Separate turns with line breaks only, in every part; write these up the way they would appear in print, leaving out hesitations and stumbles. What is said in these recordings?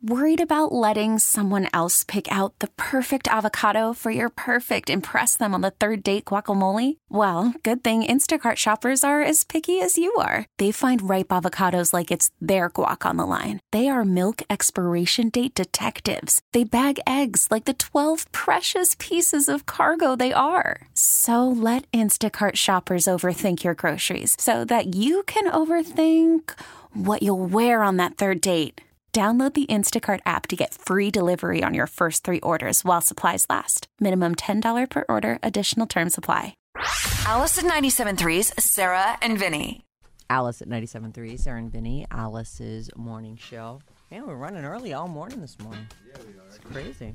Worried about letting someone else pick out the perfect avocado for your perfect impress them on the third date guacamole? Well, good thing Instacart shoppers are as picky as you are. They find ripe avocados like it's their guac on the line. They are milk expiration date detectives. They bag eggs like the 12 precious pieces of cargo they are. So let Instacart shoppers overthink your groceries so that you can overthink what you'll wear on that third date. Download the Instacart app to get free delivery on your first 3 orders while supplies last. Minimum $10 per order. Additional terms apply.
Alice at 97.3's Sarah and Vinny.
Alice at 97.3, Sarah and Vinny, Alice's morning show. Man, we're running early all morning this morning.
Yeah, we are.
It's crazy.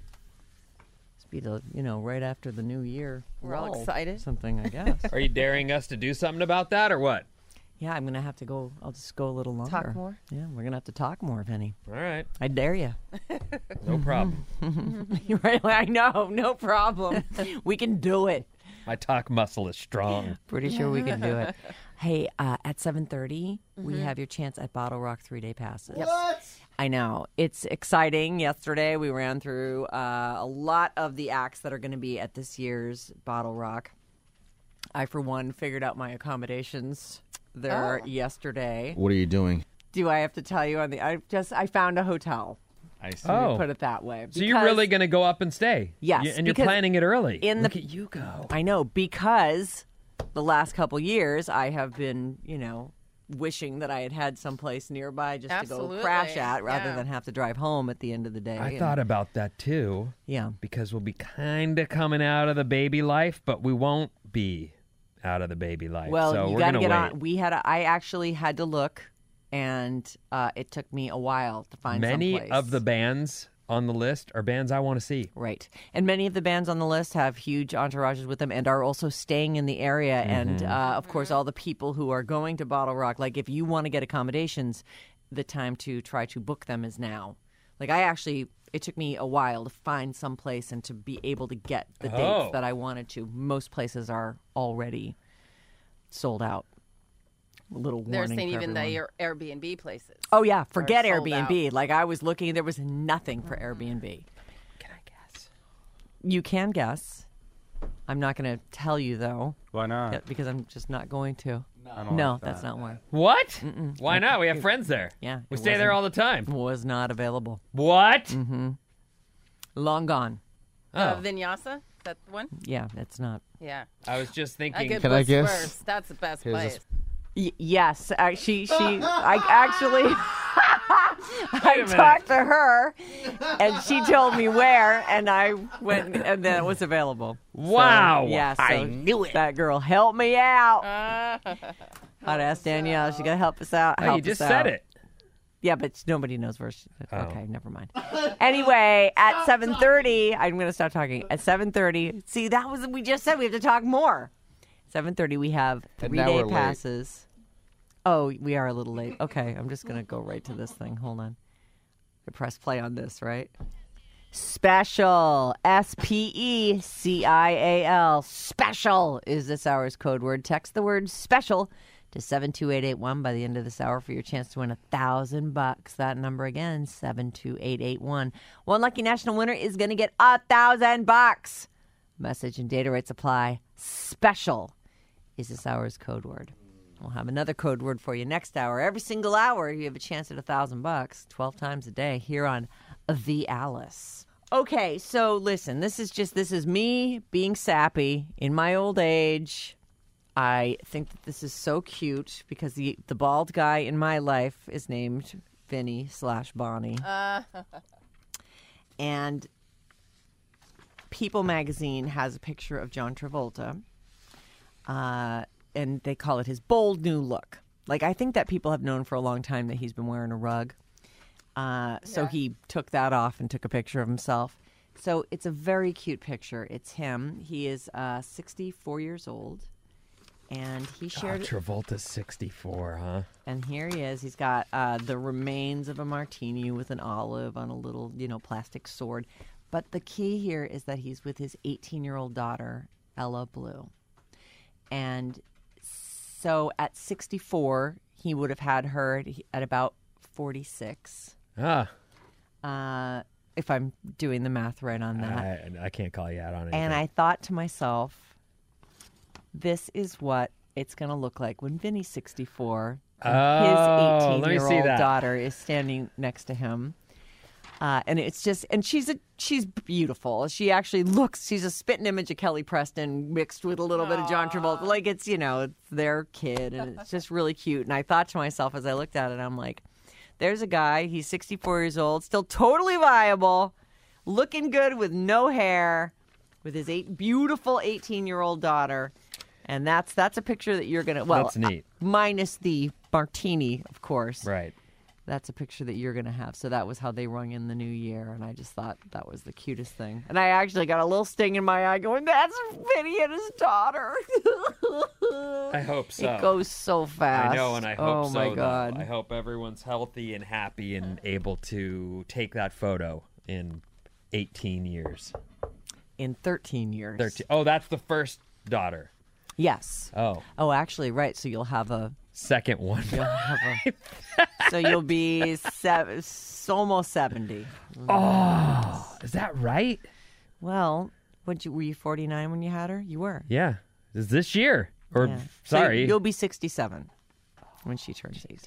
Must be the, right after the new year.
We're all excited.
Something, I guess.
Are you daring us to do something about that or what?
Yeah, I'm going to have to go. I'll just go a little longer.
Talk more?
Yeah, we're going to have to talk more, Vinny.
All right.
I dare you.
No problem.
Right? I know. No problem. We can do it.
My talk muscle is strong.
Pretty sure we can do it. Hey, at 7:30, we have your chance at Bottle Rock 3-day passes.
What?
I know. It's exciting. Yesterday, we ran through a lot of the acts that are going to be at this year's Bottle Rock. I, for one, figured out my accommodations there yesterday.
What are you doing?
Do I have to tell you? I found a hotel.
I see.
Oh.
Put it that way.
So you're really going to go up and stay?
Yes.
And you're planning it early. Look at you go.
I know, because the last couple years I have been, wishing that I had someplace nearby just to go crash at rather than have to drive home at the end of the day.
I thought about that too.
Yeah.
Because we'll be kind of coming out of the baby life, but we won't be out of the baby life.
Well,
so
you
we're
got to
gonna
get
wait.
on. I actually had to look, and it took me a while to find
Many
someplace.
of the bands on the list are bands I want to see.
Right. And many of the bands on the list have huge entourages with them and are also staying in the area. And, of course, all the people who are going to Bottle Rock, like if you want to get accommodations, the time to try to book them is now. Like it took me a while to find some place and to be able to get the dates that I wanted to. Most places are already sold out. A little warning.
They're saying
for
even
everyone.
the Airbnb places.
Oh, yeah. Forget
are sold
Airbnb.
out.
Like, I was looking, there was nothing for Airbnb.
Can I guess?
You can guess. I'm not going to tell you, though.
Why not?
Yeah, because I'm just not going to.
I don't
No,
like
that's
that.
not why.
What? Why not? We have friends there.
Yeah.
We
it
stay there
wasn't-
all the time.
Was not available.
What?
Long gone.
Oh,
Vinyasa? That the one?
Yeah, it's not.
Yeah.
I was just
I
thinking.
get
Can I guess?
worse. That's the best
Here's
place.
Yes, I actually, I talked to her, and she told me where, and I went, and then it was available.
Wow.
So, yeah, so
I knew it.
That girl helped me out. I'd ask Danielle. She's gonna help us out.
Oh,
help
you just
us
said
out.
it.
Yeah, but nobody knows where she...
Oh.
Okay, never mind. Anyway, at 7:30, I'm going to stop talking. At 7:30, see, that was... We just said we have to talk more. 7:30, we have
And now
3-day
we're late.
passes. Oh, we are a little late. Okay, I'm just going to go right to this thing. Hold on. I press play on this, right? Special. SPECIAL. Special is this hour's code word. Text the word special to 72881 by the end of this hour for your chance to win $1,000. That number again, 72881. One lucky national winner is going to get $1,000. Message and data rates apply. Special is this hour's code word. We'll have another code word for you next hour. Every single hour, you have a chance at $1,000, 12 times a day here on The Alice. Okay, so listen, this is me being sappy in my old age. I think that this is so cute because the bald guy in my life is named Vinny/Bonnie. And People magazine has a picture of John Travolta, and they call it his bold new look. Like, I think that people have known for a long time that he's been wearing a rug. So he took that off and took a picture of himself. So it's a very cute picture. It's him. He is 64 years old. And he shared it.
Travolta's 64, huh?
And here he is. He's got the remains of a martini with an olive on a little, plastic sword. But the key here is that he's with his 18-year-old daughter, Ella Blue. And so at 64, he would have had her at about 46.
Ah.
if I'm doing the math right on that.
I can't call you out on anything.
And I thought to myself, this is what it's going to look like when Vinny's 64 and his
let me see
18-year-old
that.
daughter is standing next to him. And it's just, and she's beautiful. She actually looks, she's a spitting image of Kelly Preston mixed with a little bit of John Travolta. Like it's, it's their kid and it's just really cute. And I thought to myself as I looked at it, I'm like, there's a guy, he's 64 years old, still totally viable, looking good with no hair, with his beautiful 18-year-old daughter. And that's a picture that you're going to,
That's neat.
Minus the martini, of course.
Right.
That's a picture that you're going to have. So that was how they rung in the new year. And I just thought that was the cutest thing. And I actually got a little sting in my eye going, that's Vinny and his daughter.
I hope so.
It goes so fast.
I know, and I hope
oh
so.
Oh, my God.
Though. I hope everyone's healthy and happy and able to take that photo in 18 years.
In 13 years.
13. Oh, that's the first daughter.
Yes.
Oh.
Oh, actually, right. So you'll have a...
Second one.
So you'll be almost 70.
Oh, is that right?
Well, were you 49 when you had her? You were.
Yeah. Is this year? Or,
Yeah.
sorry.
So you'll be 67 when she turns 18.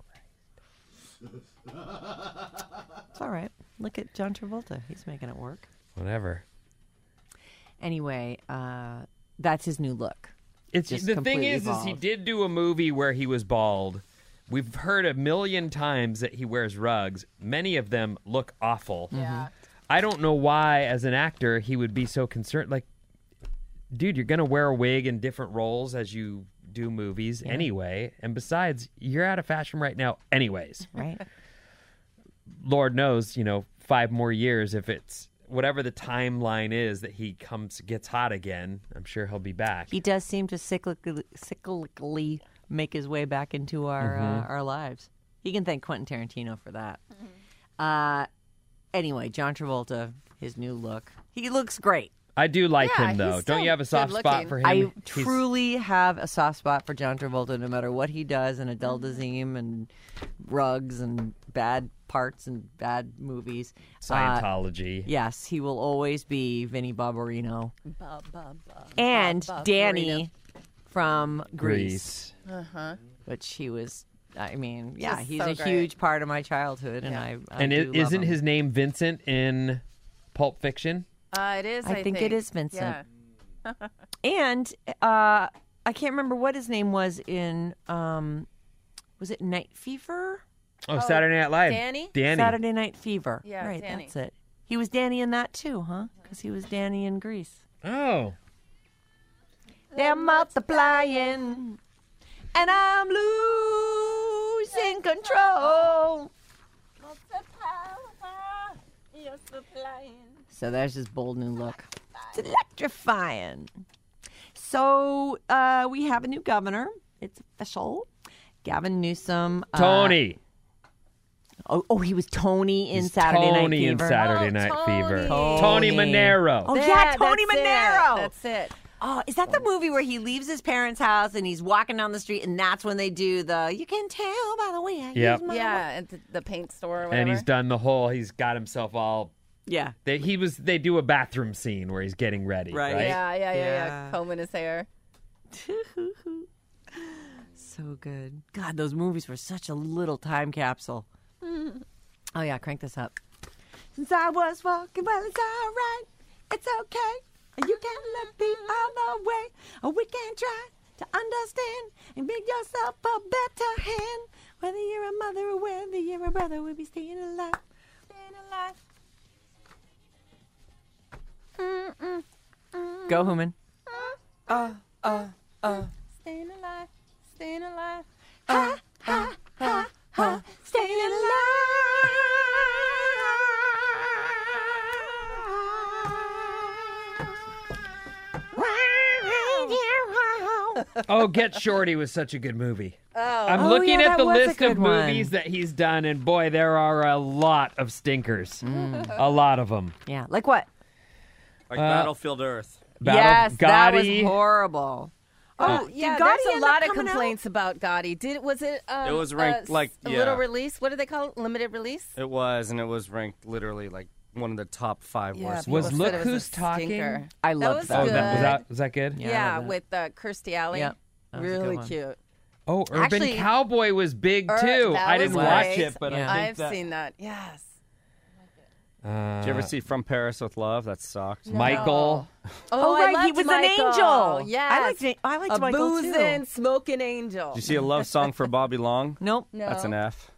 It's all right. Look at John Travolta. He's making it work.
Whatever.
Anyway, that's his new look.
It's
Just
the thing
completely
is he
evolved.
did do a movie where he was bald. We've heard a million times that he wears rugs. Many of them look awful.
Yeah.
I don't know why, as an actor, he would be so concerned. Like, dude, you're going to wear a wig in different roles as you do movies anyway. And besides, you're out of fashion right now anyways.
Right?
Lord knows, 5 more years, if it's whatever the timeline is that he gets hot again, I'm sure he'll be back.
He does seem to cyclically make his way back into our lives. He can thank Quentin Tarantino for that. Anyway, John Travolta, his new look. He looks great.
I do like
Yeah,
him, though.
he's
Don't you have a soft
still
spot
good-looking.
for him?
I
He's-
truly have a soft spot for John Travolta no matter what he does in Adele Dazeem and rugs and bad parts and bad movies.
Scientology.
Yes, he will always be Vinnie Barbarino.
Bob, Bob, Bob,
And
Bob, Bob,
Danny from Grease,
Grease.
which he was, he's
Just so
a
great.
huge part of my childhood. And
Yeah.
I
And
do love
isn't
him.
his name Vincent in Pulp Fiction?
It is.
I think it is Vincent.
Yeah.
And I can't remember what his name was in, was it Night Fever?
Oh, Saturday Night Live.
Danny?
Saturday Night Fever.
Yeah,
right,
Danny.
that's it. He was Danny in that too, huh? Because he was Danny in Grease.
Oh.
They're multiplying, and I'm losing control. So there's his bold new look. It's electrifying. So we have a new governor. It's official. Gavin Newsom.
Tony.
He was Tony in
He's
Saturday Night
Tony in
Fever.
Saturday
Oh,
Night
Tony.
Fever.
Tony.
Tony Manero.
Oh, yeah, Tony
that's
Manero.
That's it.
Oh, is that the movie where he leaves his parents' house and he's walking down the street and that's when they do the, you can tell by the way I
Yep.
use my
Yeah, at the paint store or whatever.
And he's done the whole, he's got himself all,
Yeah.
they do a bathroom scene where he's getting ready,
Right.
right?
Yeah.
Yeah.
Combing his hair.
So good. God, those movies were such a little time capsule. Oh, yeah, crank this up. Since I was walking, well, it's all right. It's okay. You can look the other way. We can try to understand and make yourself a better hand. Whether you're a mother or whether you're a brother, we'll be staying alive. Staying alive. Go, Human.
Staying alive. Staying alive.
Staying alive.
Oh, Get Shorty was such a good movie.
Oh.
I'm
Oh,
looking
yeah,
at
that
the
was a
list
good
of
one.
movies that he's done, and boy, there are a lot of stinkers. A lot of them.
Yeah, like what?
Like Battlefield Earth.
Yes, that was
Gotti.
horrible. Oh,
yeah,
did Gotti
there's a
end
lot
up
of
coming out?
complaints about Gotti. Was it?
It was ranked, like,
a
yeah.
little release. What do they call it? Limited release.
It was, and it was ranked literally like one of the top 5 worst.
people
Was
said
Look
it
Who's
a
Talking?
stinker.
I loved
was
that.
Oh,
good.
was that good?
Yeah, I
Yeah,
love that.
with Kirstie Alley.
Yep. That was a good
Really
one.
cute.
Oh, Urban
Actually-
Cowboy was big too.
That
I
was
didn't watch
great.
it, but
Yeah.
I think
I've
that,
seen that. Yes.
Did you ever see From Paris with Love? That sucked.
Michael.
Oh,
I
right, he
loved
was
Michael.
an angel.
Yes.
I liked
a
Michael
boozing,
too.
smoking angel.
Did you see a love song for Bobby Long?
Nope.
No.
That's an F.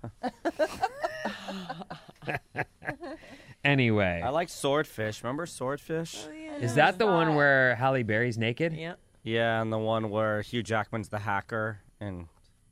Anyway,
I like Swordfish. Remember Swordfish?
is that the one where Halle Berry's naked?
Yeah.
Yeah, and the one where Hugh Jackman's the hacker and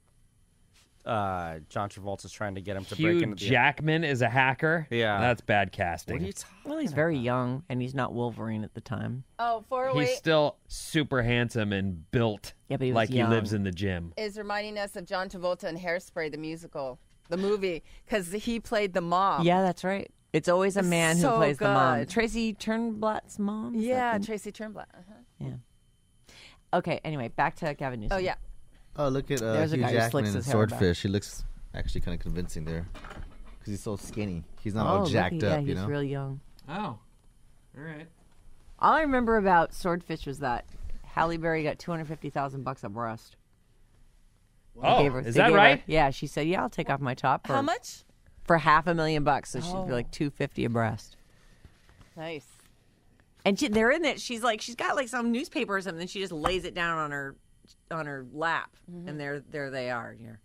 John Travolta's trying to get him to break
Hugh
into the...
Jackman is a hacker?
Yeah.
That's bad
What
casting.
are you talking
Well, he's very young, and he's not Wolverine at the time.
Oh, 408
He's still super handsome and built
Yeah, but he was
like
young.
he lives in the gym.
is reminding us of John Travolta and Hairspray, the musical, the movie, because he played the mom.
Yeah, that's right. It's always a man who
so
plays the mom.
good.
Tracy Turnblatt's mom? Is that
Yeah,
the-
Tracy Turnblad. Uh-huh.
Yeah. Okay, anyway, back to Gavin Newsom.
Oh, yeah.
Oh, look at
There's a
Hugh
guy who
Jackman
slicks
in
his hair back.
Swordfish. He looks actually kind of convincing there because he's so skinny. He's not
Oh,
all
look,
jacked
yeah,
up,
he's
you know.
real young.
Oh. All right.
All I remember about Swordfish was that Halle Berry got $250,000 a breast.
Oh,
Gave her-
is
they
that
gave her-
right?
yeah, she said, "Yeah, I'll take off my top for
How much?
for $500,000." So she'd
Oh.
be like $250 a breast.
Nice.
And they're in it. She's got like some newspaper or something. And she just lays it down on her lap, and there they are. Here,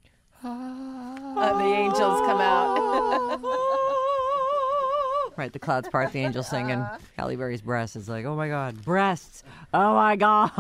The angels come out.
right? The clouds part, the angels sing, and Halle Berry's breast is like, "Oh my God, breasts! Oh my God!"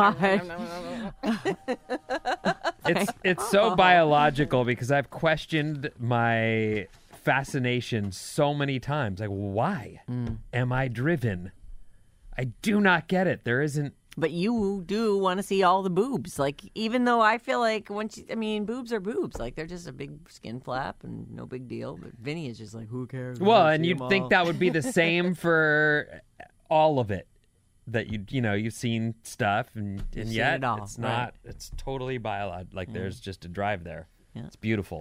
It's so biological because I've questioned my fascination so many times. Like, why am I driven? I do not get it. There isn't.
But you do want to see all the boobs. Like, even though I feel like boobs are boobs. Like, they're just a big skin flap and no big deal. But Vinny is just like, who cares?
Well,
I
and
see
you'd
'em all.
think that would be the same for all of it. That you've seen stuff, and
seen
yet
it all,
it's
right.
not. It's totally biological. Like there's just a drive there.
Yeah.
It's beautiful.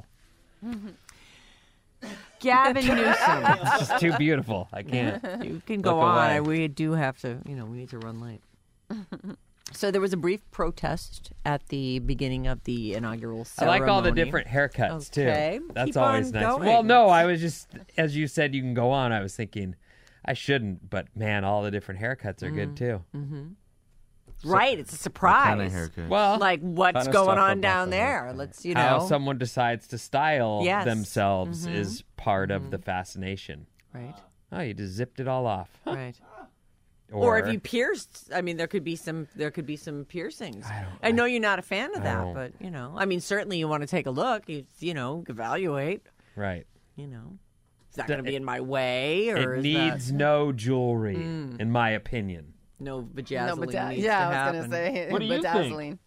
Gavin Newsom.
It's just too beautiful. I can't.
You can go
Look
on.
away.
We do have to, we need to run late. So there was a brief protest at the beginning of the inaugural
I
ceremony.
like all the different haircuts
Okay.
too. That's
Keep
always
on
nice.
going.
Well, no, I was just as you said, you can go on. I was thinking, I shouldn't, but man, all the different haircuts are good too.
Right, it's a
What
surprise.
kind of haircut?
Well,
Like, what's
Kinda
going
stuff
on
about
down
the
there?
haircut.
Let's,
how someone decides to style
Yes.
themselves is part of the fascination.
Right,
Oh, you just zipped it all off.
right. Or if you pierced, there could be some piercings. I know you're not a fan of that,
don't.
but certainly you want to take a look. Evaluate.
right.
Is that going to be in my way, or
It
is
needs no jewelry, in my opinion.
that no
No,
bedazzling? needs
yeah,
to
I was
happen.
gonna say
What do you think?
bedazzling.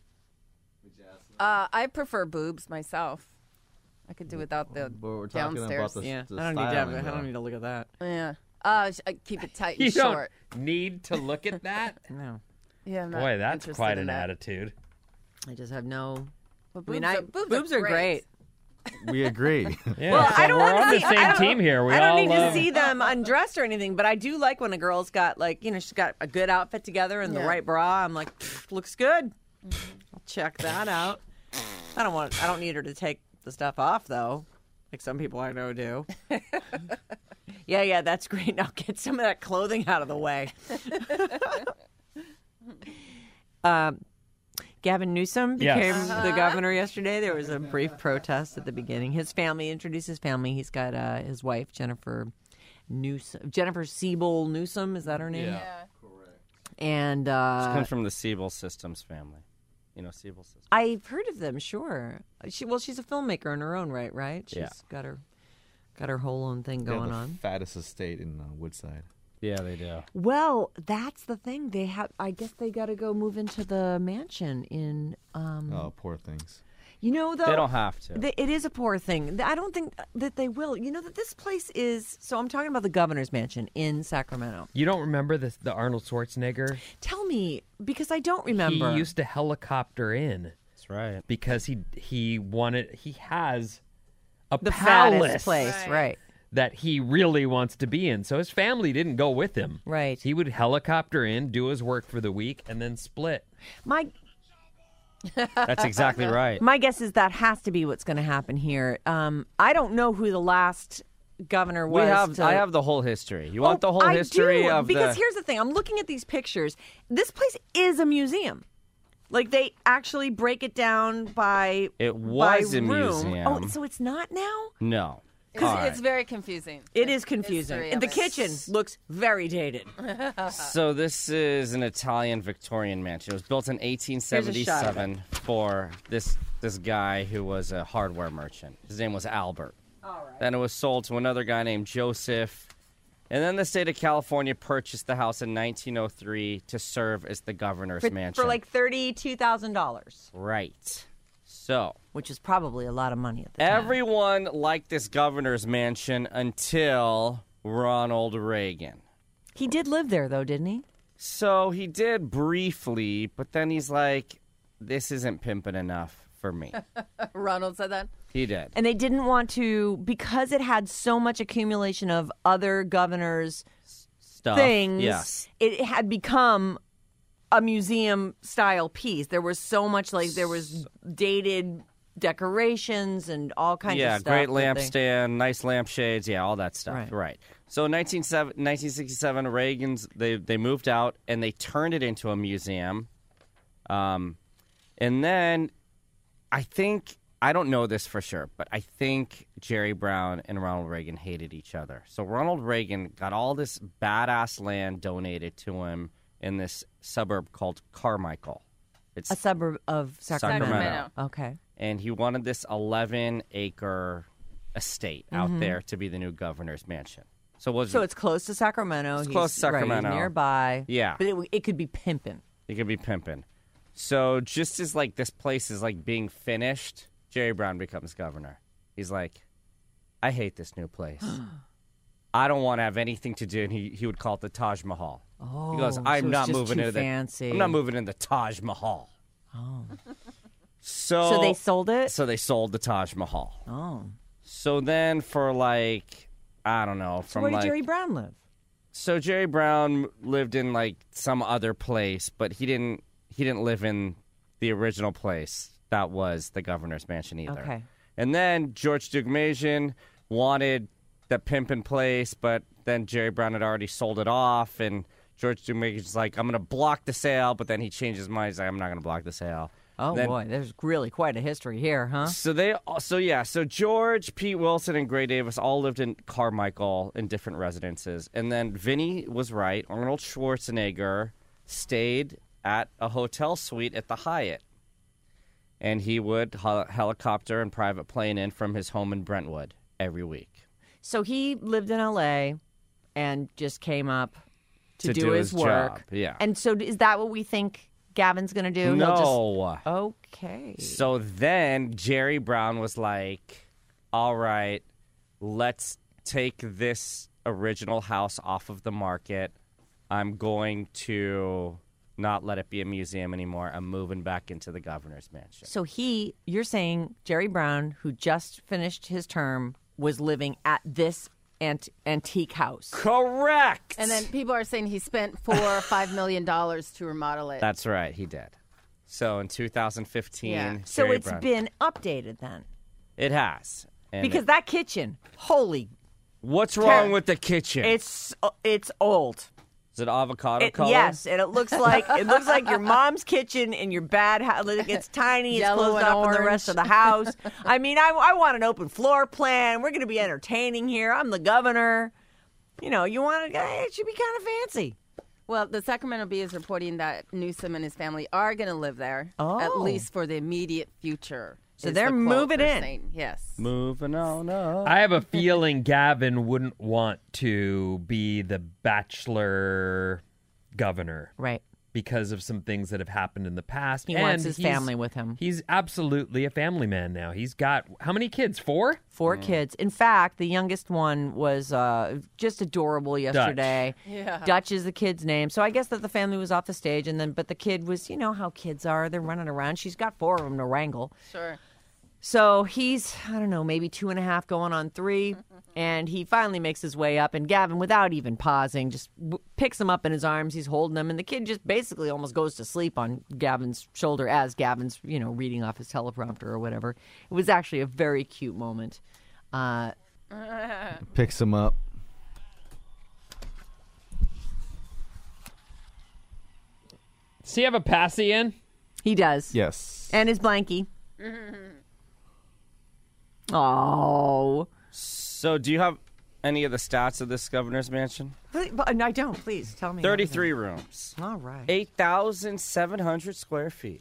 I prefer boobs myself. I could do without the
But we're talking
downstairs.
about the,
Yeah,
the
I don't need to.
styling,
I don't
though.
need to look at that.
Yeah. Keep it tight
You
and short.
don't need to look at that.
No,
Yeah, I'm not
Boy, that's
interested
quite
in
an
that.
attitude.
I just have no.
But
Boobs are great.
We agree.
Yeah,
Well,
so
I don't
we're
wanna
on the
see- I
same
don't-
team here. We
I don't
all
need
love.
to see them undressed or anything, but I do like when a girl's got she's got a good outfit together and the
Yeah.
right bra. I'm like, looks good. I'll check that out. I don't need her to take the stuff off though, like some people I know do. Yeah, that's great. Now get some of that clothing out of the way. Gavin Newsom
Yes.
became the governor yesterday. There was a brief protest at the beginning. His family introduced his family. He's got his wife, Jennifer Siebel Newsom. Is that her name?
Yeah.
And
She comes from the Siebel Systems family. You know Siebel Systems?
I've heard of them. Sure. She's a filmmaker in her own right? She's
Yeah.
got her whole own thing
They have
going
the
on.
fattest estate in Woodside.
Yeah, they do.
Well, that's the thing. I guess they got to go move into the mansion in.
Oh, poor things.
You know, though,
They don't have to.
It is a poor thing. I don't think that they will. You know that this place is. So I'm talking about the governor's mansion in Sacramento.
You don't remember the Arnold Schwarzenegger?
Tell me, because I don't remember.
He used to helicopter in
That's right.
because he has a
the
palace
fattest place, right?
that he really wants to be in. So his family didn't go with him.
Right.
He would helicopter in, do his work for the week, and then split.
That's exactly right.
My guess is that has to be what's going to happen here. I don't know who the last governor was.
I have the whole history. You want the whole history of
because
the...
here's the thing. I'm looking at these pictures. This place is a museum. Like, they actually break it down by
It was
by
a
room.
museum.
Oh, so it's not now?
No.
It's very confusing.
It is confusing.
History
And the
of it.
kitchen looks very dated.
So this is an Italian Victorian mansion. It was built in
Here's a
1877 for this guy who was a hardware merchant. His name was Albert.
All right.
Then it was sold to another guy named Joseph. And then the state of California purchased the house in 1903 to serve as the governor's mansion.
For like $32,000,
Right. So
which is probably a lot of money at the time.
everyone liked this governor's mansion until Ronald Reagan.
He did live there, though, didn't he?
So he did briefly, but then he's like, this isn't pimping enough for me.
Ronald said that.
He did.
And they didn't want to, because it had so much accumulation of other governors'
Stuff.
things,
Yes.
it had become a museum-style piece. There was so much, like, there was dated decorations and all kinds of stuff.
Great
that they-
lampstand, nice lampshades, all that stuff.
Right.
So in 1967, Reagan's, they moved out, and they turned it into a museum. And then I don't know this for sure, but I think Jerry Brown and Ronald Reagan hated each other. So Ronald Reagan got all this badass land donated to him in this suburb called Carmichael. It's
A suburb of Sacramento.
Sacramento.
Okay.
And he wanted this 11-acre estate out there to be the new governor's mansion. So
it's close to Sacramento.
It's close to Sacramento.
Right, he's nearby.
Yeah.
But it could be pimping.
It could be pimping. So just as like this place is like being finished, Jerry Brown becomes governor. He's like, I hate this new place. I don't want to have anything to do. And he would call it the Taj Mahal.
Oh,
He goes,
so
I'm
it's
not
just
moving
too
into
fancy.
I'm not moving in the Taj Mahal.
Oh.
So
they sold it?
So they sold the Taj Mahal.
Oh.
So then for like, I don't know,
So
from
where did
like
Jerry Brown live?
So Jerry Brown lived in like some other place, but he didn't live in the original place that was the governor's mansion either.
Okay.
And then George Dugmasian wanted the pimpin' place, but then Jerry Brown had already sold it off, and George Dugmasian's like, I'm going to block the sale, but then he changed his mind. He's like, I'm not going to block the sale.
Oh,
Then-
boy. There's really quite a history here, huh?
So George, Pete Wilson, and Gray Davis all lived in Carmichael in different residences. And then Vinny was right. Arnold Schwarzenegger stayed at a hotel suite at the Hyatt. And he would helicopter and private plane in from his home in Brentwood every week.
So he lived in L.A. and just came up to
do
his
his
work.
job, yeah.
And so is that what we think Gavin's going to do? He'll
No.
just... Okay.
So then Jerry Brown was like, all right, let's take this original house off of the market. I'm going to not let it be a museum anymore. I'm moving back into the governor's mansion.
So you're saying Jerry Brown, who just finished his term, was living at this antique house.
Correct.
And then people are saying he spent $4 or $5 million to remodel it.
That's right, he did. So in 2015,
Yeah.
So
Jerry
it's
Brown-
been updated then.
It has. And
Because that kitchen, holy,
what's wrong with the kitchen?
it's old.
Is it avocado color?
Yes, and it looks like your mom's kitchen in your bad house. It's tiny, it's
Yellow
closed
and
off from the rest of the house. I mean, I want an open floor plan. We're going to be entertaining here. I'm the governor. You know, it should be kind of fancy.
Well, the Sacramento Bee is reporting that Newsom and his family are going to live there, at
Oh.
least for the immediate future.
So
is
they're
the quote
moving
they're
in.
saying. Yes.
Moving on up.
I have a feeling Gavin wouldn't want to be the bachelor governor.
Right.
because of some things that have happened in the past.
He
and
wants his family with him.
He's absolutely a family man now. He's got how many kids? 4?
4 kids. In fact, the youngest one was just adorable yesterday.
Yeah.
Dutch is the kid's name. So I guess that the family was off the stage, but the kid was, you know how kids are. They're running around. She's got 4 of them to wrangle.
Sure.
So he's, I don't know, maybe 2.5 going on 3. And he finally makes his way up. And Gavin, without even pausing, just picks him up in his arms. He's holding him. And the kid just basically almost goes to sleep on Gavin's shoulder as Gavin's, reading off his teleprompter or whatever. It was actually a very cute moment.
Picks him up.
Does he have a passy in?
He does.
Yes.
And his blankie. Oh.
So, do you have any of the stats of this governor's mansion?
I don't. Please tell me.
33 rooms.
All right.
8,700 square feet.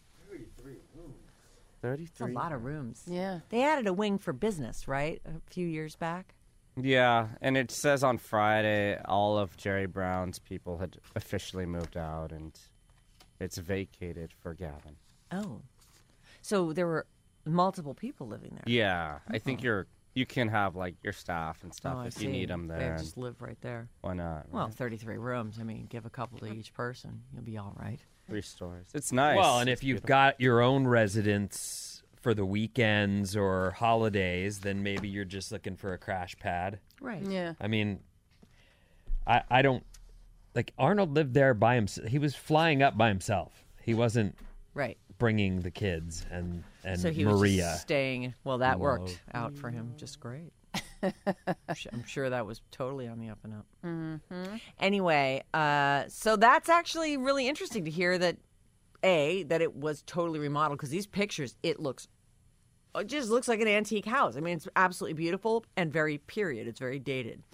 33.
That's a lot of rooms.
Yeah.
They added a wing for business, right? A few years back.
Yeah, and it says on Friday all of Jerry Brown's people had officially moved out, and it's vacated for Gavin.
Oh. So there were multiple people living there.
Yeah, I think you can have like your staff and stuff
I
if you
see.
need them
They
there.
just live right there.
Why not?
Well,
right?
33 rooms. I mean, give a couple to each person. You'll be all right.
3 stories. It's nice.
Well, and
It's
if you've
beautiful.
got your own residence for the weekends or holidays, then maybe you're just looking for a crash pad.
Right.
Yeah.
I mean, I don't like Arnold lived there by himself. He was flying up by himself. He wasn't
Right.
bringing the kids and
So he was
Maria.
just staying. Well, that worked out for him just great. I'm sure that was totally on the up and up. Mm-hmm. Anyway, so that's actually really interesting to hear that it was totally remodeled, because these pictures, it just looks like an antique house. I mean, it's absolutely beautiful and very period. It's very dated.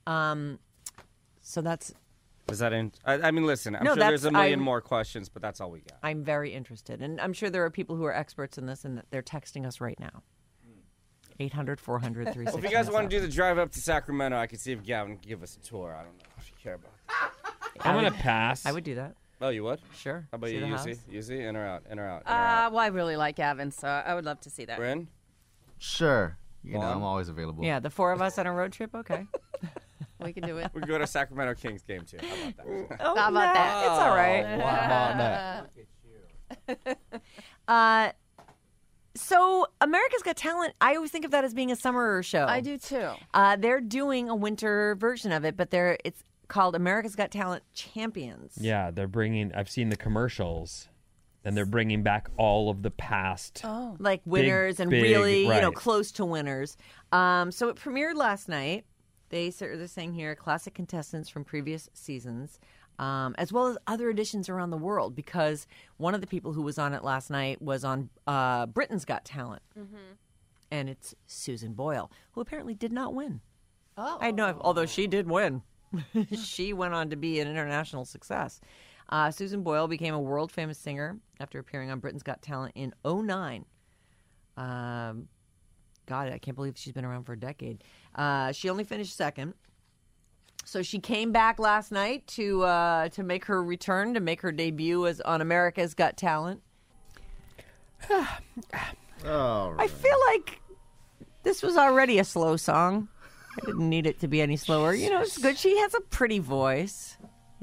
So that's.
Is that in? I mean, listen, I'm
No,
sure there's a million
I'm-
more questions, but that's all we got.
I'm very interested, and I'm sure there are people who are experts in this, and that they're texting us right now. 800-400-3697.
Well, if you guys want to do the drive up to Sacramento, I can see if Gavin can give us a tour. I don't know if you care about it.
I'm going to pass.
I would do that.
Oh, you would?
Sure.
How about
See
you,
the
Yuzi?
house?
Yuzi, in or out? In or out? In or out?
Well, I really like Gavin, so I would love to see that.
Bryn?
Sure. You know,
Vaughn?
I'm always available.
Yeah, the 4 of us on a road trip. Okay.
We can do it.
We can go to Sacramento Kings game, too. How about that?
Oh,
How about that?
It's all right.
How about that?
So, America's Got Talent, I always think of that as being a summer show.
I do too.
They're doing a winter version of it, but it's called America's Got Talent Champions.
Yeah, I've seen the commercials, and they're bringing back all of the past.
Oh.
Like winners and
big,
really,
right.
close to winners. So it premiered last night. They're saying here classic contestants from previous seasons, as well as other editions around the world, because one of the people who was on it last night was on Britain's Got Talent. Mm-hmm. And it's Susan Boyle, who apparently did not win.
Oh.
I know, although she did win. She went on to be an international success. Susan Boyle became a world-famous singer after appearing on Britain's Got Talent in 2009. God, I can't believe she's been around for a decade. She only finished second. So she came back last night to make her return, to make her debut as on America's Got Talent.
All right.
I feel like this was already a slow song. I didn't need it to be any slower. It's good. She has a pretty voice,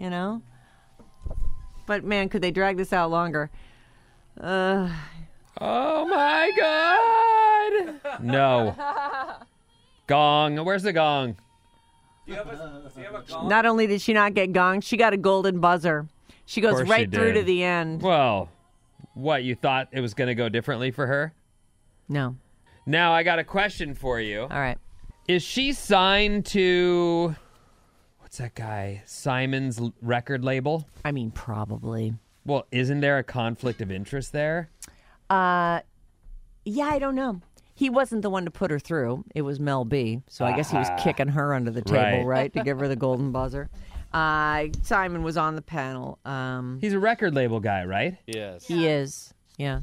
But, man, could they drag this out longer?
Oh my God! No. Gong. Where's the gong?
Do you have a gong?
Not only did she not get gonged, she got a golden buzzer. She goes
Of course
right
she
through
did.
to the end.
Well, what, you thought it was going to go differently for her?
No.
Now, I got a question for you.
All right.
Is she signed to, what's that guy, Simon's record label?
I mean, probably.
Well, isn't there a conflict of interest there?
Yeah, I don't know. He wasn't the one to put her through. It was Mel B. So I guess he was kicking her under the table, right, to give her the golden buzzer. Simon was on the panel.
He's a record label guy, right?
Yes.
He is, yeah.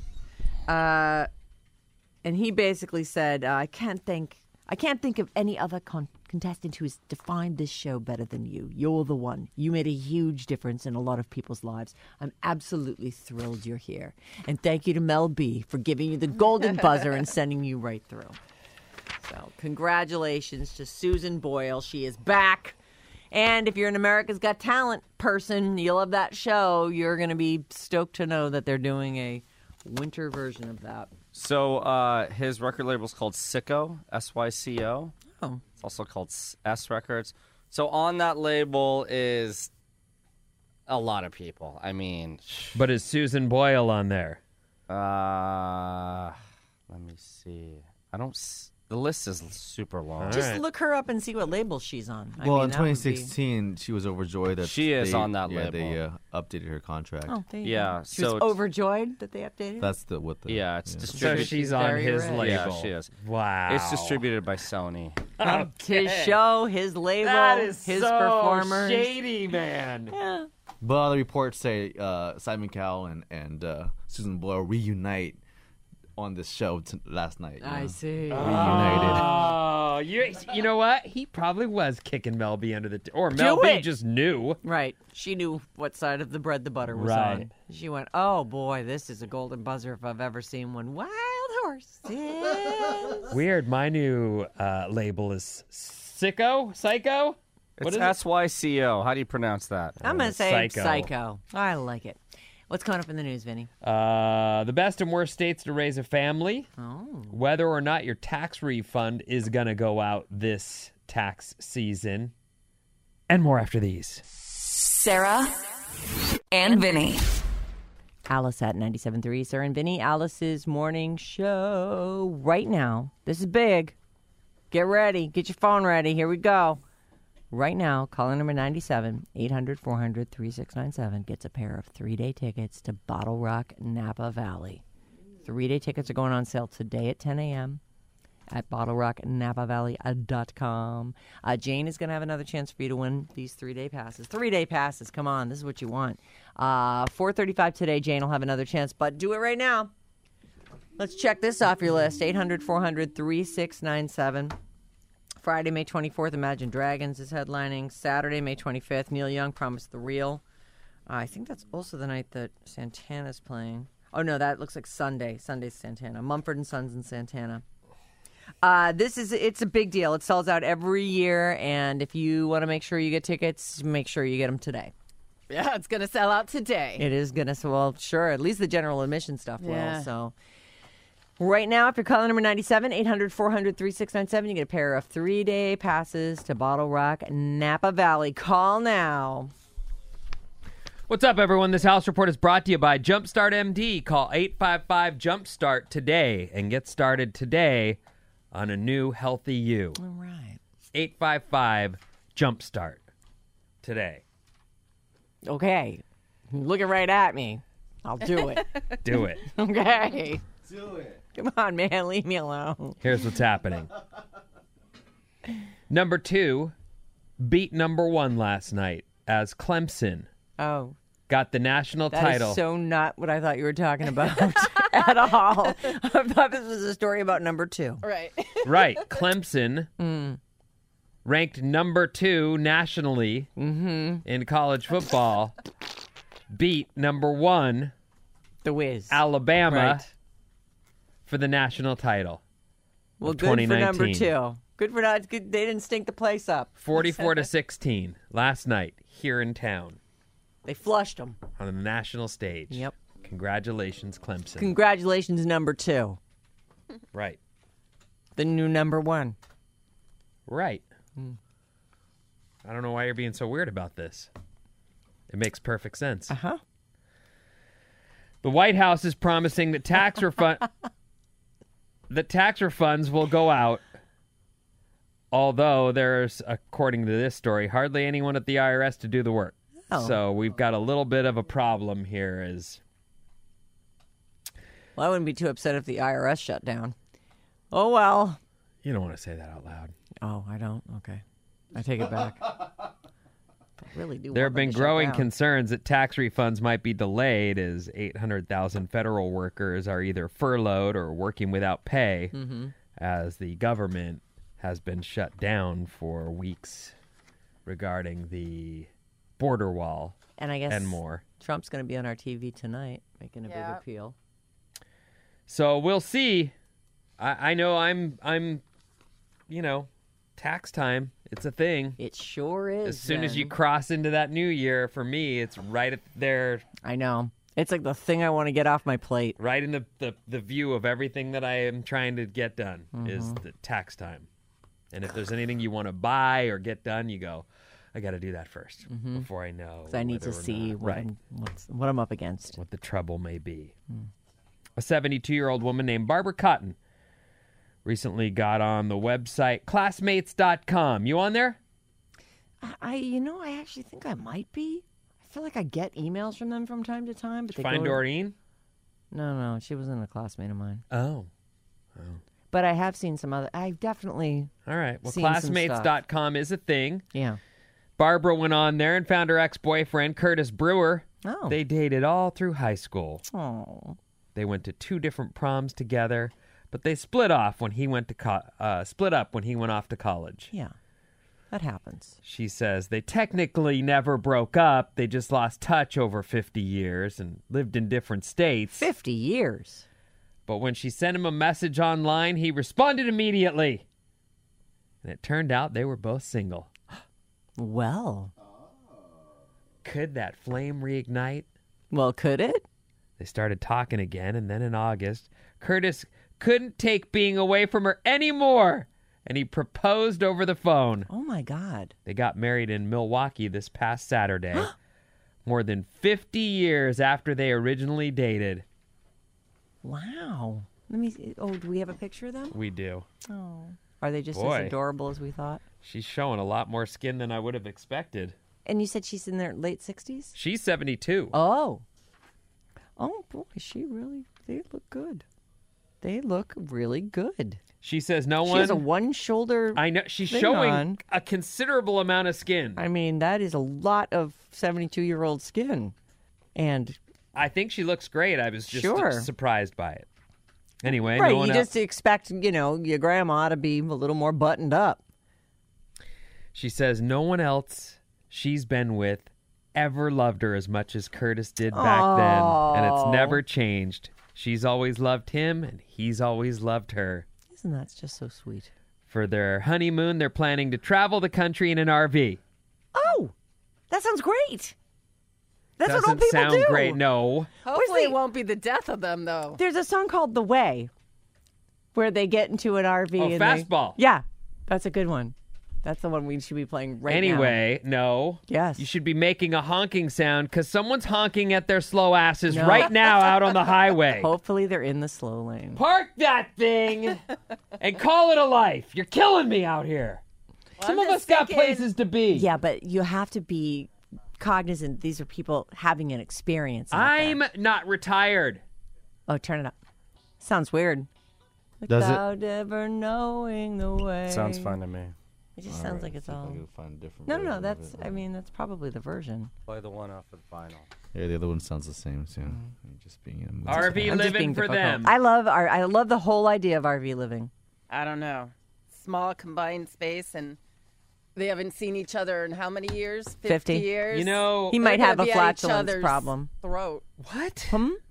And he basically said, I can't think of any other contestant who has defined this show better than you. You're the one. You made a huge difference in a lot of people's lives. I'm absolutely thrilled you're here. And thank you to Mel B for giving you the golden buzzer and sending you right through. So congratulations to Susan Boyle. She is back. And if you're an America's Got Talent person, you love that show, you're going to be stoked to know that they're doing a winter version of that.
So his record label's called Sicko, SYCO.
Oh.
It's also called S Records. So on that label is a lot of people. I mean,
But is Susan Boyle on there?
let me see. The list is super long.
Just
right.
look her up and see what label she's on. I
Well,
mean,
in
that would be-
2016, she was overjoyed that
She is
they,
on that
They
label.
updated her contract.
Oh, there you
Yeah,
go. She
so
was overjoyed that they updated.
That's what the.
Yeah, it's
So
distributed.
she's on
very
his
rich.
label.
Yeah, she is.
Wow.
It's distributed by Sony.
His show, his label,
That is
his
so
performers.
shady, man.
Yeah.
But other reports say Simon Cowell and Susan Boyle reunite on this show last night.
I see.
Reunited.
Oh, you know what? He probably was kicking Mel B under the or Mel B
it.
just knew.
Right. She knew what side of the bread the butter was
Right.
on. She went, oh, boy, this is a golden buzzer if I've ever seen one. Wild horses.
Weird. My new label is Psycho. What
It's
is it?
SYCO. How do you pronounce that?
I'm going to say
Psycho.
psycho. I like it. What's coming up in the news, Vinny?
The best and worst states to raise a family.
Oh.
Whether or not your tax refund is going to go out this tax season. And more after these.
Sarah and Vinny.
Alice at 97.3, Sarah and Vinny. Alice's morning show right now. This is big. Get ready. Get your phone ready. Here we go. Right now, caller number 97, 800-400-3697 gets a pair of 3-day tickets to Bottle Rock Napa Valley. 3-day tickets are going on sale today at 10 a.m. at bottlerocknapavalley.com. Jane is going to have another chance for you to win these 3-day passes. 3-day passes, come on, this is what you want. 4:35 today, Jane will have another chance, but do it right now. Let's check this off your list, 800-400-3697. Friday, May 24th, Imagine Dragons is headlining. Saturday, May 25th, Neil Young, Promise the Real. I think that's also the night that Santana's playing. Oh, no, that looks like Sunday. Sunday's Santana. Mumford & Sons and Santana. It's a big deal. It sells out every year, and if you want to make sure you get tickets, make sure you get them today.
Yeah, it's going to sell out today.
It is going to, well, sure, at least the general admission stuff
Yeah.
will, so... Right now, if you're calling number 97, 800-400-3697, you get a pair of 3-day passes to Bottle Rock Napa Valley. Call now.
What's up, everyone? This House Report is brought to you by Jumpstart MD. Call 855-JUMPSTART today and get started today on a new healthy you.
All right.
855-JUMPSTART today.
Okay. You're looking right at me. I'll do it.
Do it.
Okay. Do it. Come on, man. Leave me alone.
Here's what's happening. Number 2 beat number 1 last night as Clemson
Oh.
got the national
That
title.
is so not what I thought you were talking about at all. I thought this was a story about number 2.
Right.
Right. Clemson, ranked number 2 nationally in college football, beat number 1
The Wiz.
Alabama
Right.
for the national title.
Well,
of
good for number
2019.
2. Good for not. Good, they didn't stink the place up.
44-16 last night here in town
They flushed them.
on the national stage.
Yep.
Congratulations, Clemson.
Congratulations, number 2.
Right.
The new number 1.
Right. I don't know why you're being so weird about this. It makes perfect sense.
Uh-huh.
The White House is promising that tax refunds will go out. Although there's, according to this story, hardly anyone at the IRS to do the work.
Oh.
So we've got a little bit of a problem here as
Well, I wouldn't be too upset if the IRS shut down. Oh, well.
you don't want to say that out loud.
Oh, I don't? Okay. I take it back. I really do
There
want
have
them
been
to shut
growing
down.
concerns that tax refunds might be delayed as 800,000 federal workers are either furloughed or working without pay
Mm-hmm.
as the government has been shut down for weeks regarding the border wall
And I guess
and more.
Trump's going to be on our TV tonight making a big
Yeah.
appeal.
So we'll see. I know I'm, tax time. It's a thing.
It sure is.
As soon as you
Ben.
cross into that new year, for me, it's right up there,
I know. It's like the thing I want to get off my plate.
right in the view of everything that I am trying to get done is
Mm-hmm.
the tax time. And if there's anything you want to buy or get done, you go, I got to do that first before I know.
'Cause I need to
whether or
see
not-
what,
right,
what I'm up against.
what the trouble may be. A 72-year-old woman named Barbara Cotton recently got on the website classmates.com. You on there?
I actually think I might be. I feel like I get emails from them from time to time, but they
Find
go.
Doreen?
No, she wasn't a classmate of mine.
Oh.
But I have seen some other. I definitely,
All right. Well,
Seen some stuff.
classmates.com is a thing.
yeah.
Barbara went on there and found her ex-boyfriend, Curtis Brewer.
Oh.
They dated all through high school.
Oh.
They went to 2 different proms together, but they split off when he went to split up when he went off to college.
Yeah. That happens.
She says they technically never broke up. They just lost touch over 50 years and lived in different states.
50 years.
But when she sent him a message online, he responded immediately. And it turned out they were both single.
Well.
Could that flame reignite?
Well, could it?
They started talking again, and then in August, Curtis couldn't take being away from her anymore, and he proposed over the phone.
Oh, my God.
They got married in Milwaukee this past Saturday, more than 50 years after they originally dated.
Wow. Let me see. Oh, do we have a picture of them?
We do.
Oh. Are they just
Boy.
as adorable as we thought?
She's showing a lot more skin than I would have expected.
And you said she's in their late 60s?
She's 72.
Oh. Oh, boy. They look good. They look really good.
She says no
She
one.
has a one shoulder.
I know she's
thing
showing
on.
a considerable amount of skin.
I mean, that is a lot of 72-year-old skin. And
I think she looks great. I was just
Sure.
surprised by it. Anyway,
right,
no one
you
else.
just expect, your grandma to be a little more buttoned up.
She says no one else she's been with ever loved her as much as Curtis did back then, and it's never changed. She's always loved him, and he's always loved her.
Isn't that just so sweet?
For their honeymoon, they're planning to travel the country in an RV.
Oh, that sounds great. That's
Doesn't
what old people
sound
do.
great. No.
Hopefully,
the-
it won't be the death of them, though.
There's a song called The Way where they get into an RV.
Oh,
and
Fastball.
Yeah, that's a good one. That's the one we should be playing right now.
Anyway, no.
Yes.
You should be making a honking sound because someone's honking at their slow asses
No.
right now out on the highway.
Hopefully they're in the slow lane.
Park that thing and call it a life. You're killing me out here. Some
I'm
of us
just
got
thinking-
places to be.
Yeah, but you have to be cognizant. These are people having an experience. out
I'm
there.
not retired.
Oh, turn it up. Sounds weird.
Does it?
Without ever knowing the way.
Sounds fun to me.
It just sounds like it's all.
Find a different
No,
version
no,
of
that's.
it.
I mean, that's probably the version.
Play the one off of vinyl.
Yeah, the other one sounds the same too. Just being in a movie.
RV
I'm just
living
being
for
difficult.
them.
I love the whole idea of RV living.
I don't know. Small combined space, and they haven't seen each other in how many years?
50.
years.
You know,
He might
They're
have
gonna
a
be at each
flatulence
other's
problem.
Throat.
what?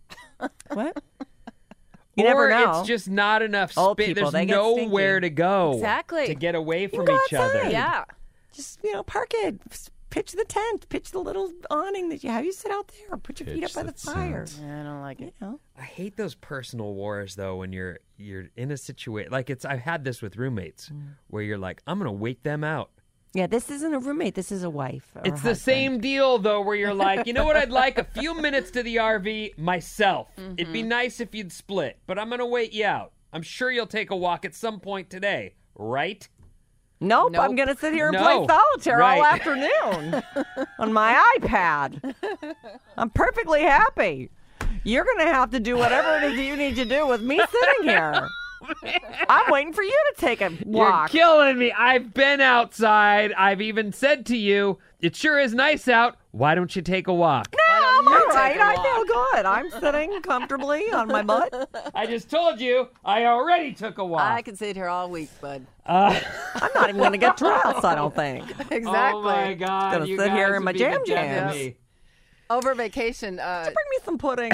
What? You
or
never know.
it's just not enough
Old
space.
people,
There's
they get
nowhere
stinky.
to go.
Exactly.
To get away from
go
each other.
outside.
Yeah.
Just park it. Pitch the tent. Pitch the little awning that you have. You sit out there. Put your feet up
Pitch
by the
the
fire.
tent.
I don't like it.
I hate those personal wars though when you're in a situation like I've had this with roommates where you're like, I'm gonna wait them out.
Yeah, this isn't a roommate. This is a wife. Or
It's
a
the
husband.
same deal though where you're like, you know what I'd like? A few minutes to the RV myself. It'd be nice if you'd split, but I'm gonna wait you out. I'm sure you'll take a walk at some point today, right?
Nope,
Nope.
I'm going to sit here and
No.
play solitaire all
Right.
afternoon on my iPad. I'm perfectly happy. You're going to have to do whatever it is you need to do with me sitting here. I'm waiting for you to take a walk.
You're killing me. I've been outside. I've even said to you, it sure is nice out. Why don't you take a walk?
No, I'm All right,
take a
I
walk.
feel good. I'm sitting comfortably on my butt.
I just told you I already took a walk.
I could sit here all week, bud.
I'm not even going to get dressed, I don't think.
Exactly.
Oh my God!
Gonna
you
sit
guys
here in
would
my
be the
jam
death of
jams.
me.
Over vacation,
Bring me some pudding.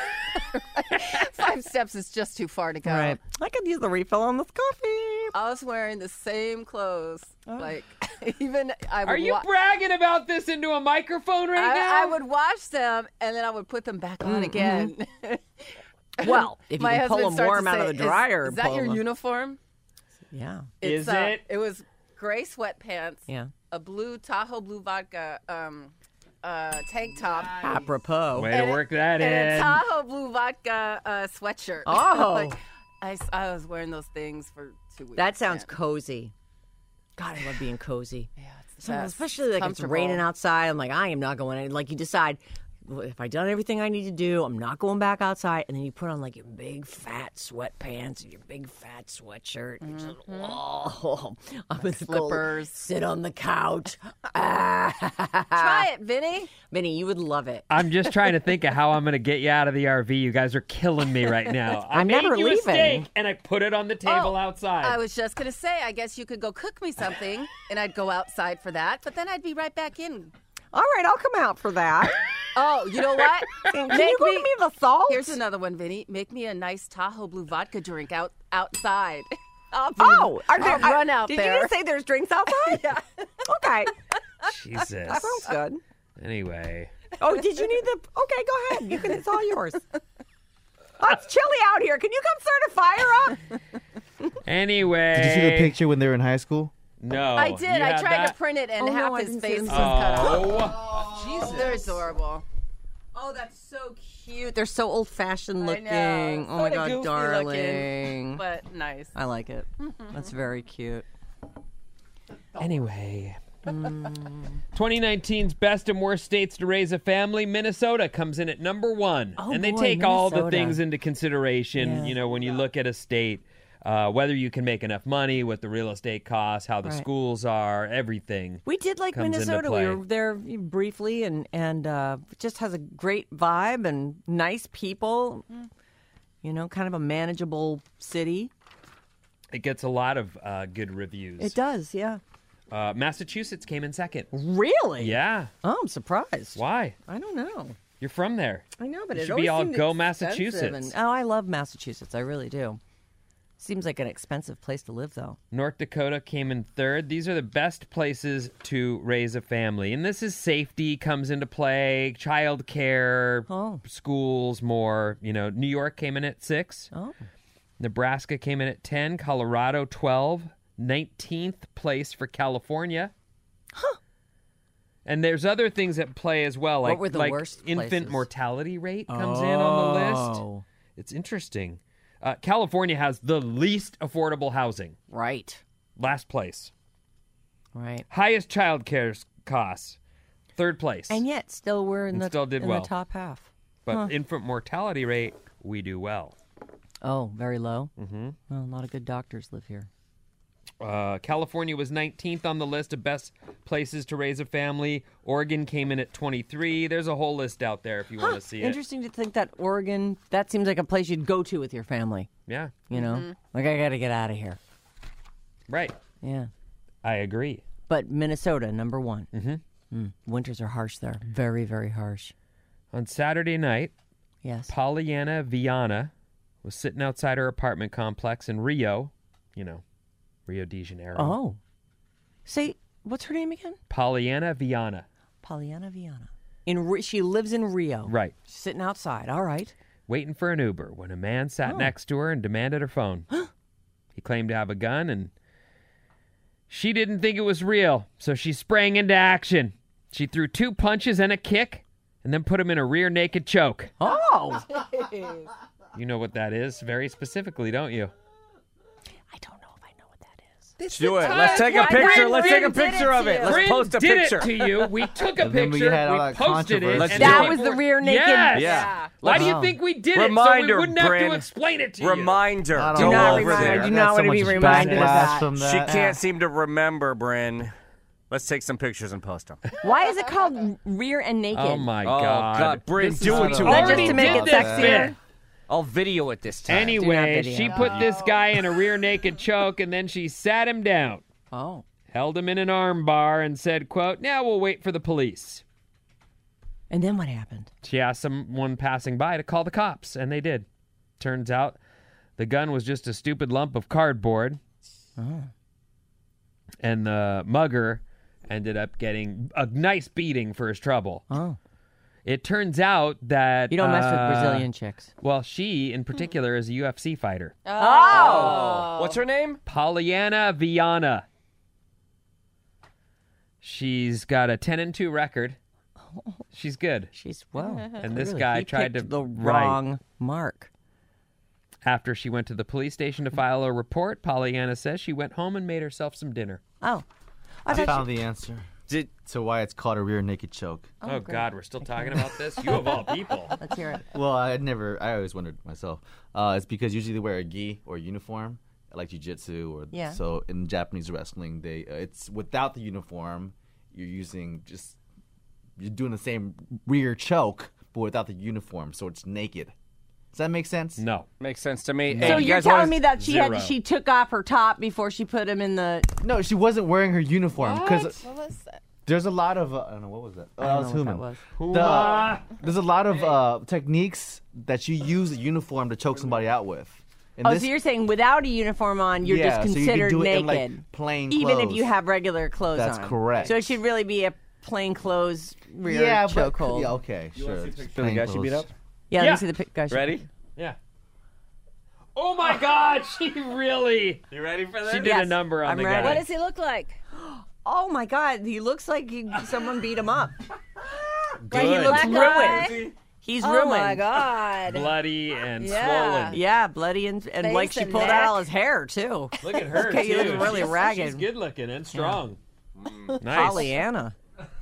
5 steps is just too far to go.
Right. I could use the refill on this coffee.
I was wearing the same clothes. Like, even I would
Are you bragging about this into a microphone right now?
I would wash them and then I would put them back on again.
Well, if you
My
can pull
husband
them
starts
warm
to
out of
say,
the dryer.
Is that your uniform?
Yeah.
Is it?
It was gray sweatpants,
Yeah.
a blue Tahoe blue vodka tank top,
Apropos.
Way to work that
and a
in.
Tahoe blue vodka sweatshirt.
Oh.
I was wearing those things for 2 weeks.
That sounds
man.
cozy. God, I love being cozy.
Yeah, it's the
So,
best.
especially like it's
Comfortable.
raining outside. I'm like, I am not going in. Like you decide, well, if I've done everything I need to do, I'm not going back outside. And then you put on like your big fat sweatpants and your big fat sweatshirt. And you're just, oh, I'm going to
Slippers.
sit on the couch.
Try it, Vinny.
Vinny, you would love it.
I'm just trying to think of how I'm going to get you out of the RV. You guys are killing me right now. I
I'm
made
never
you a
leaving.
steak and I put it on the table
Oh,
outside.
I was just gonna say, I guess you could go cook me something, and I'd go outside for that. But then I'd be right back in.
All right, I'll come out for that.
Oh, you know what?
Can you go give me the salt?
Here's another one, Vinny. Make me a nice Tahoe blue vodka drink outside. I'll run out
did
there.
you just say there's drinks outside?
Yeah.
Okay.
Jesus.
Sounds good.
Anyway.
Oh, did you need the? Okay, go ahead. You can. It's all yours. Oh, it's chilly out here. Can you come start a fire up?
Anyway.
Did you see the picture when they were in high school?
No.
I did.
You
I
had
tried
that?
to print it, and
Oh,
half
no, I
his
didn't see
face
it.
was cut off.
Oh.
Jesus. They're adorable.
Oh, that's so cute. They're so old-fashioned looking.
I know.
Oh my
Sorta
god,
goofy
darling.
looking, but nice.
I like it. That's very cute.
Anyway. 2019's best and worst states to raise a family. Minnesota comes in at number 1.
Oh,
and they
boy,
take all the
Minnesota.
things into consideration,
Yeah.
you know, when you look at a state, whether you can make enough money, what the real estate costs, how the
Right.
schools are, everything.
We did like
comes into
Minnesota. We
play.
were there briefly, and it just has a great vibe and nice people. You know, kind of a manageable city.
It gets a lot of good reviews.
It does, yeah.
Massachusetts came in second.
Really?
Yeah.
Oh, I'm surprised.
Why?
I don't know.
You're from there.
I know, but
You
it
should
always
be all
seemed
go
expensive
Massachusetts.
And, oh, I love Massachusetts. I really do. Seems like an expensive place to live, though.
North Dakota came in third. These are the best places to raise a family. And this is safety comes into play, child care, schools more. You know, New York came in at 6.
Oh.
Nebraska came in at 10. Colorado, 12. 19th place for California.
Huh.
And there's other things at play as well. Like,
What were the
like
worst
infant
places?
mortality rate comes in on the list.
Oh.
It's interesting. California has the least affordable housing.
Right.
Last place.
Right.
Highest child care costs. Third place.
And yet, still we're in
And
the
still did
in
well.
the top half.
But infant mortality rate, we do well.
Oh, very low. Mm-hmm. Well, a lot of good doctors live here.
California was 19th on the list of best places to raise a family. Oregon came in at 23. There's a whole list out there if you want to see it.
Interesting to think that Oregon, that seems like a place you'd go to with your family.
Yeah,
You know? Like, I got to get out of here.
right.
Yeah.
I agree.
But Minnesota, number 1. Mm-hmm. Winters are harsh there. Very, very harsh.
On Saturday night,
Yes.
Pollyanna Viana was sitting outside her apartment complex in Rio, you know, Rio de Janeiro.
Oh. Say, what's her name again?
Pollyanna Viana.
Pollyanna Viana. She lives in Rio.
Right.
She's sitting outside. All right.
Waiting for an Uber when a man sat next to her and demanded her phone. He claimed to have a gun, and she didn't think it was real, so she sprang into action. She threw 2 punches and a kick, and then put him in a rear naked choke.
Oh.
You know what that is very specifically, don't you?
I don't know if I know what that is.
Do it. Let's take a picture. Let's take a picture of it. Let's
Bryn
post a
did
picture.
it to you. We took a
And then we
picture.
had all
We
that
posted it.
controversy.
and
That
then
was
people-
the rear naked-
Yes.
Yeah.
Why do you
Wow.
think we did it?
Reminder,
so we wouldn't have
Bryn.
to explain it to you.
Reminder.
I
Go
don't know.
over
remind-
there.
I do not
That's
want to
so
be
much
reminded of
backlash
that.
from
She
that.
can't seem to remember, Bryn. Let's take some pictures and post them.
Why is it called Rear and Naked?
Oh my
Oh, God. Bryn,
This
do
is
it
what
to
you
him.
Just to make it sexier?
I'll video it this time.
Anyway,
video.
she put this guy in a rear naked choke, and then she sat him down,
Oh.
held him in an arm bar, and said, quote, "Now we'll wait for the police."
And then what happened?
She asked someone passing by to call the cops, and they did. Turns out the gun was just a stupid lump of cardboard.
Oh.
And the mugger ended up getting a nice beating for his trouble.
Oh.
It turns out that...
You don't mess with Brazilian chicks.
Well, she, in particular, is a UFC fighter.
Oh.
What's her name?
Pollyanna Viana. She's got a 10-2 record. She's good.
She's, well.
And this
really,
guy
he
tried
picked
to...
the
Right.
wrong mark.
After she went to the police station to file a report, Pollyanna says she went home and made herself some dinner.
Oh.
I found the answer
Did
to why it's called a rear naked choke.
Oh, God, we're still talking about this? You of all people.
Let's hear it.
Well, I always wondered myself. It's because usually they wear a gi or uniform, like jiu-jitsu or
Yeah.
so in Japanese wrestling, they it's without the uniform, you're doing the same rear choke but without the uniform, so it's naked. Does that make sense?
No.
makes sense to me.
So
Hey, you
you're
guys
telling
wanna-
me that
Zero.
she took off her top before she put him in the...
No, she wasn't wearing her uniform because
What was that?
there's a lot of I don't know what was that. Oh,
I
that
don't
was
know what
human.
that was.
There's a lot of techniques that you use a uniform to choke somebody out with. And
Oh, so you're saying without a uniform on, you're just
so you can
considered
do it
naked,
in, like, plain
even if
clothes.
you have regular clothes
That's
on.
correct.
So it should really be a plain clothes rear
yeah, but
chokehold.
yeah, okay, sure.
Billy guy she beat up?
Yeah, let
Yeah.
me see the picture.
Ready?
Yeah. Oh, my God. She really...
You ready for
She
this?
did a number on
I'm
the
ready.
guy.
What does he look like?
Oh my God, he looks like someone beat him up.
Good.
He looks
Black guy?
ruined. He's
Oh
ruined.
my God.
Bloody and
Yeah.
swollen.
Yeah, bloody and
Face
like she
and
pulled
neck.
out all his hair too.
Look at her,
Okay,
too.
you look really
She's
ragged.
good looking and strong. Nice.
Pollyanna.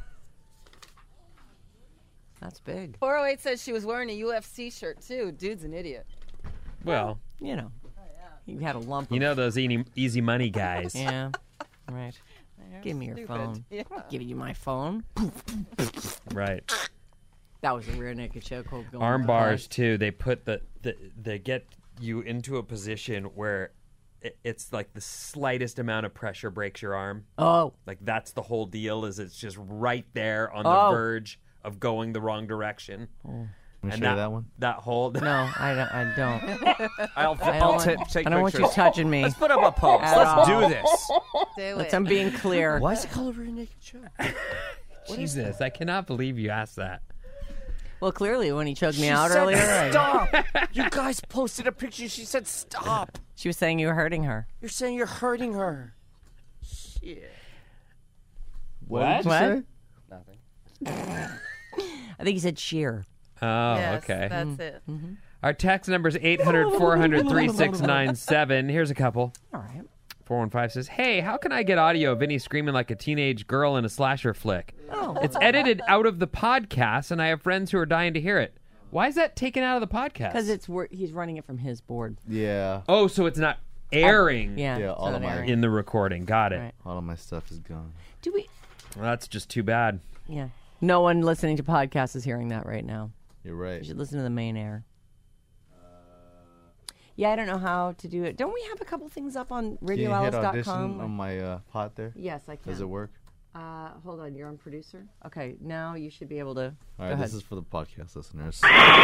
That's big.
408 says she was wearing a UFC shirt too. Dude's an idiot.
Well,
You know, you had a lump.
you
of,
know those easy money guys.
Yeah. Right. Give me your phone.
Yeah.
I'm not giving you my phone.
Right.
That was a rear naked chokehold going.
Arm
on.
bars, too. They put they get you into a position where it's like the slightest amount of pressure breaks your arm.
Oh.
Like that's the whole deal is it's just right there on
Oh.
the verge of going the wrong direction.
Let me show you that one.
That whole
No, I don't.
I'll
want-
take
I don't want you
pictures.
touching me.
Let's put up a post.
At
Let's
all.
do this.
Do it.
I'm being clear.
Why is it called a rear naked choke?
Jesus, I cannot believe you asked that.
Well, clearly when he choked me out
She said
earlier,
stop. You guys posted a picture. She said stop.
she was saying you were hurting her.
You're saying you're hurting her. Shit.
What? Did you
What?
say?
Nothing.
I think he said sheer.
Oh,
Yes,
okay.
That's it.
Our text number is 800-400-3697. Here's a couple.
All right.
415 says, "Hey, how can I get audio of Vinny screaming like a teenage girl in a slasher flick?
Oh.
It's edited out of the podcast, and I have friends who are dying to hear it. Why is that taken out of the podcast?
Because he's running it from his board.
Yeah.
Oh, so it's not airing
Yeah.
Yeah,
it's
all
not
of my-
airing.
in the recording. Got it.
Right.
All of my stuff is gone.
Do we?
Well, that's just too bad.
Yeah. No one listening to podcasts is hearing that right now.
You're right.
You should listen to the main air. Yeah, I don't know how to do it. Don't we have a couple things up on
Can you hit audition
radioalice.com?
on my pot there?
Yes, I can.
Does it work?
Hold on, you're on producer? Okay, now you should be able to.
All
Go
right,
ahead.
this is for the podcast listeners.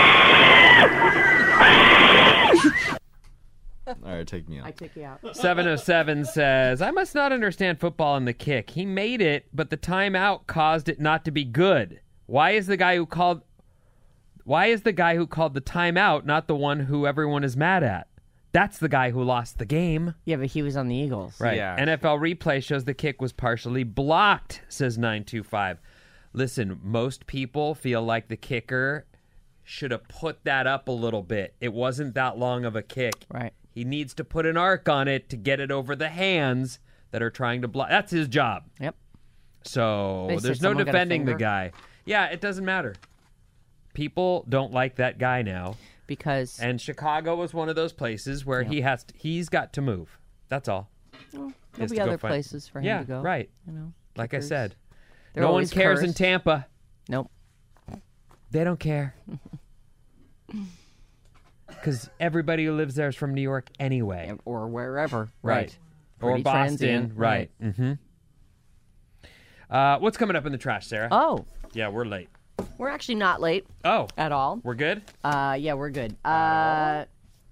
All right, take me
I
out.
took you out.
707 says, I must not understand football and the kick. He made it, but the timeout caused it not to be good. Why is the guy who called the timeout not the one who everyone is mad at? That's the guy who lost the game.
Yeah, but he was on the Eagles.
Right.
Yeah.
NFL replay shows the kick was partially blocked, says 925. Listen, most people feel like the kicker should have put that up a little bit. It wasn't that long of a kick.
Right.
He needs to put an arc on it to get it over the hands that are trying to block. That's his job.
Yep.
So
They said
there's no
someone got a
defending the
finger.
guy. Yeah, it doesn't matter. People don't like that guy now.
Because
And Chicago was one of those places where he's got to move. That's all.
there'll
Is
be
to go
other
find-
places for him
Yeah,
to go.
right.
You know.
Like I said,
They're
no one
always
cares in
cursed.
Tampa.
Nope.
They don't care. Because everybody who lives there is from New York anyway.
Or wherever.
Right. Or
Pretty
Boston.
transient.
Right. Mm-hmm. What's coming up in the trash, Sarah?
Oh,
Yeah, we're late.
we're actually not late
Oh,
at all.
we're good?
Yeah, we're good. No,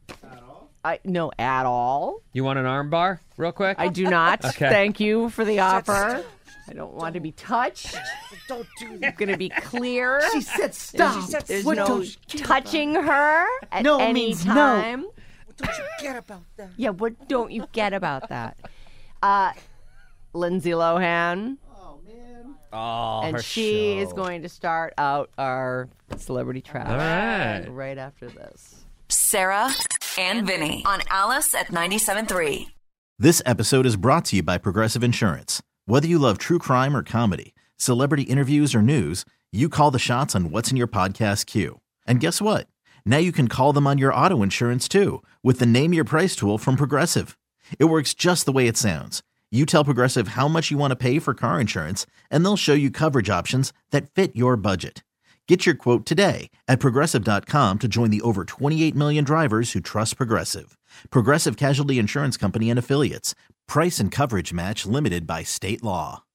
at all.
You want an arm bar real quick?
I do not.
Okay.
Thank you for the offer. I don't want to be touched. Don't do that. I'm going to be clear.
She said stop.
There's
What
no
don't you
touching her at
No
any
means no.
time.
What don't you get about that?
Yeah, what don't you get about that? Lindsay Lohan.
Oh,
And
her
she
show.
is going to start out our celebrity trash
All right.
right after this.
Sarah and Vinny on Alice at 97.3.
This episode is brought to you by Progressive Insurance. Whether you love true crime or comedy, celebrity interviews or news, you call the shots on what's in your podcast queue. And guess what? Now you can call them on your auto insurance too with the Name Your Price tool from Progressive. It works just the way it sounds. You tell Progressive how much you want to pay for car insurance, and they'll show you coverage options that fit your budget. Get your quote today at Progressive.com to join the over 28 million drivers who trust Progressive. Progressive Casualty Insurance Company and Affiliates. Price and coverage match limited by state law.